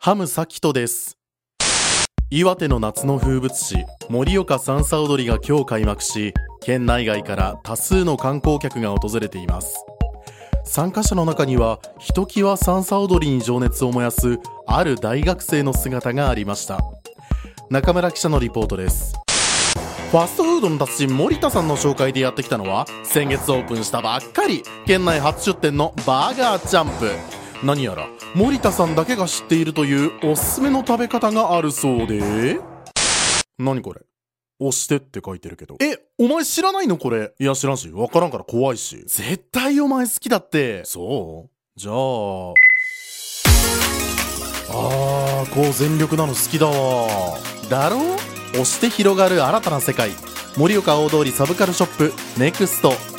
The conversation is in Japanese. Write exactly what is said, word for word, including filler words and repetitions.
ハムサキトです。岩手の夏の風物詩、盛岡さんさ踊りが今日開幕し、県内外から多数の観光客が訪れています。参加者の中には、ひときわさんさ踊りに情熱を燃やすある大学生の姿がありました。中村記者のリポートです。ファストフードの達人森田さんの紹介でやってきたのは、先月オープンしたばっかり、県内初出店のバーガーチャンプ。何やら森田さんだけが知っているというおすすめの食べ方があるそうで、何これ、押してって書いてるけど、え、お前知らないのこれ。いや知らんし、わからんから怖いし。絶対お前好きだって。そうじゃあ、あー、こう全力なの好きだわ。だろう。押して広がる新たな世界、盛岡大通りサブカルショップネクスト。